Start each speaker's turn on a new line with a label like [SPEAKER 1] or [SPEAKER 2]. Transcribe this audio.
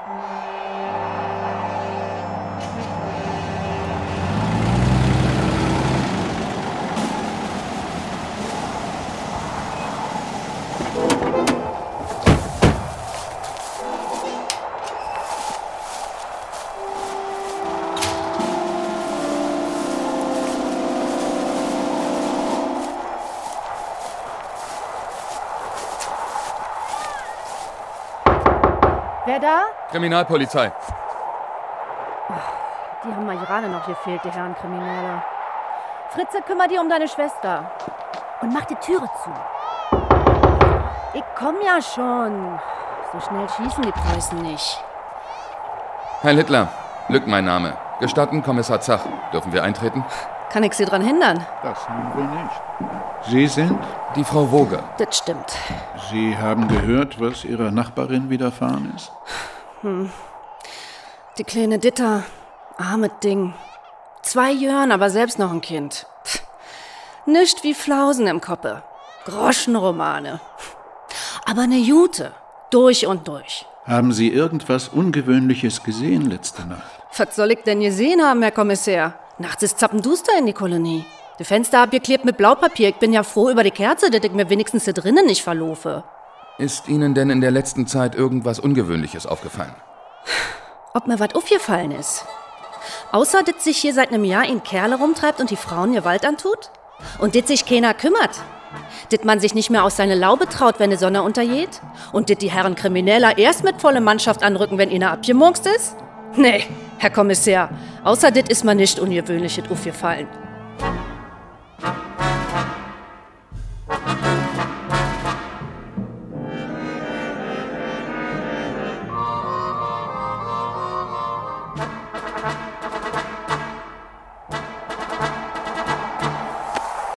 [SPEAKER 1] Wer da?
[SPEAKER 2] Kriminalpolizei.
[SPEAKER 1] Die haben mal gerade noch gefehlt, die Herren Krimineller. Fritze, kümmere dich um deine Schwester. Und mach die Türe zu. Ich komm ja schon. So schnell schießen die Preußen nicht.
[SPEAKER 2] Heil Hitler, Lück mein Name. Gestatten, Kommissar Zach. Dürfen wir eintreten?
[SPEAKER 1] Kann ich Sie dran hindern?
[SPEAKER 3] Das nun wohl nicht. Sie sind?
[SPEAKER 2] Die Frau Woge.
[SPEAKER 1] Das stimmt.
[SPEAKER 3] Sie haben gehört, was Ihrer Nachbarin widerfahren ist?
[SPEAKER 1] Die kleine Ditta, arme Ding. 2 Jahren, aber selbst noch ein Kind. Nischt wie Flausen im Koppe. Groschenromane. Aber ne Jute. Durch und durch.
[SPEAKER 3] Haben Sie irgendwas Ungewöhnliches gesehen letzte Nacht?
[SPEAKER 1] Was soll ich denn gesehen haben, Herr Kommissär? Nachts ist zappenduster in die Kolonie. Die Fenster abgeklebt mit Blaupapier. Ich bin ja froh über die Kerze, dass ich mir wenigstens hier drinnen nicht verlaufe.
[SPEAKER 2] Ist Ihnen denn in der letzten Zeit irgendwas Ungewöhnliches aufgefallen?
[SPEAKER 1] Ob mir was aufgefallen ist? Außer, dass sich hier seit einem Jahr ein Kerl rumtreibt und die Frauen Gewalt antut? Und dass sich keiner kümmert? Dass man sich nicht mehr aus seine Laube traut, wenn die Sonne untergeht? Und dass die Herren Krimineller erst mit voller Mannschaft anrücken, wenn ihnen abgemurkst ist? Nee, Herr Kommissär, außer das ist mir nicht Ungewöhnliches aufgefallen.